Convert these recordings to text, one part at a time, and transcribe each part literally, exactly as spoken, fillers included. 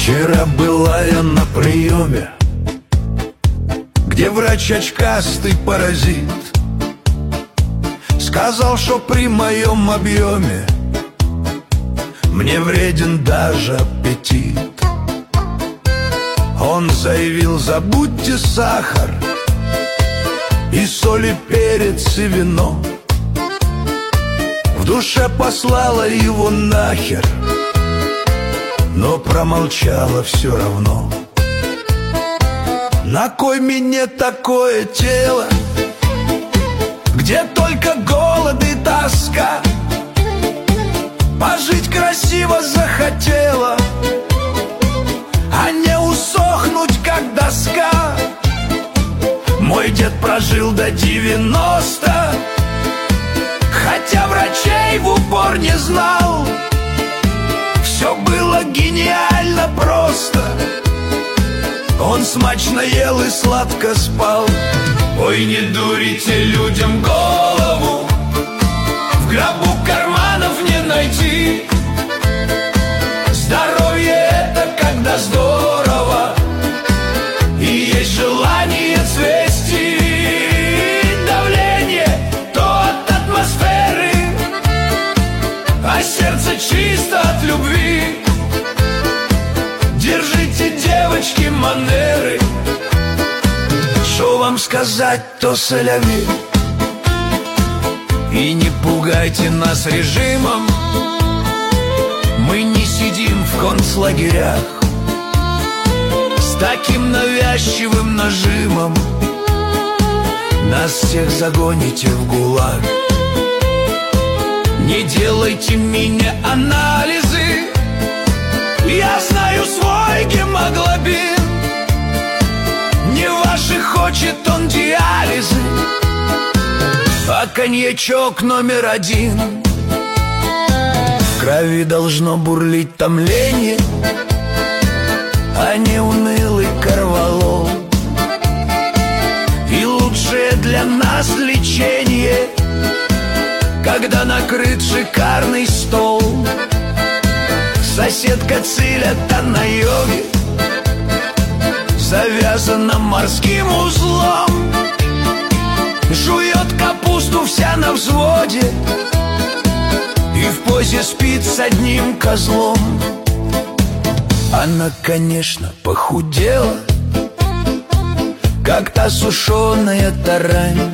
Вчера была я на приеме, где врач очкастый паразит сказал, что при моем объеме мне вреден даже аппетит. Он заявил: забудьте сахар и соль, и перец, и вино. В душе послала его нахер, но промолчала все равно. На кой мне такое тело, где только голод и тоска? Пожить красиво захотела, а не усохнуть, как доска. Мой дед прожил до девяноста, хотя врачей в упор не знал. Все было гениально просто. Он смачно ел и сладко спал. Ой, не дурите людям голову, в гробу карманов не найти. Здоровье — это когда здорово и есть желание цвести. Давление то от атмосферы, а сердце чисто от любви. Держите, девочки, манеры. Что вам сказать, то соляви. И не пугайте нас режимом, мы не сидим в концлагерях с таким навязчивым нажимом. Нас всех загоните в ГУЛАГ. Не делайте мне анализы, я знаю свой гемоглобин. Не ваши хочет он диализы, а коньячок номер один. В крови должно бурлить томление, а не унылый корвалол. И лучшее для нас лечение, когда накрыт шикарный стол. Соседка Циля-то на йоге, завязана морским узлом. Жует капусту вся на взводе и в позе спит с одним козлом. Она, конечно, похудела, как та сушеная тарань.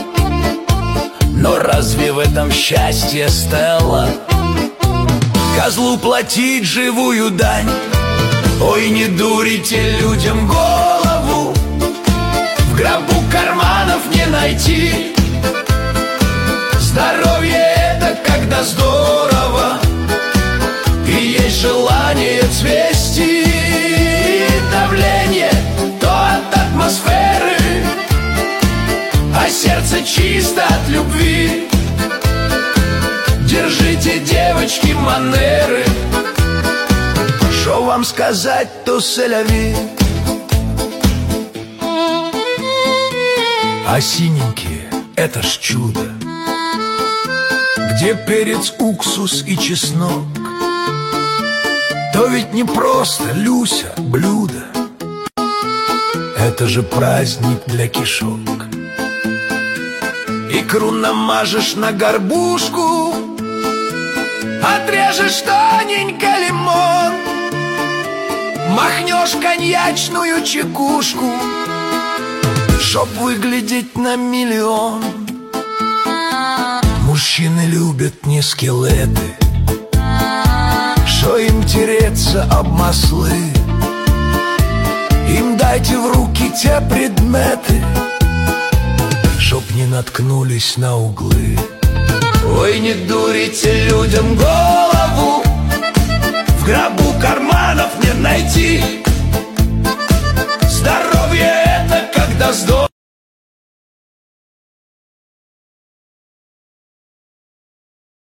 Но разве в этом счастье, Стелла? Козлу платить живую дань. Ой, не дурите людям голову, в гробу карманов не найти. Здоровье — это когда здорово и есть желание цвести. Давление то от атмосферы, а сердце чисто от любви. Держите, девочки, манеры. Что вам сказать, то соляви. А синенькие — это ж чудо, где перец, уксус и чеснок. То ведь не просто, Люся, блюдо, это же праздник для кишок. Икру намажешь на горбушку, отрежешь тоненько лимон, махнешь коньячную чекушку, чтоб выглядеть на миллион. Мужчины любят не скелеты, что им тереться об маслы. Им дайте в руки те предметы, чтоб не наткнулись на углы. Ой, не дурите людям голову, в гробу карманов не найти.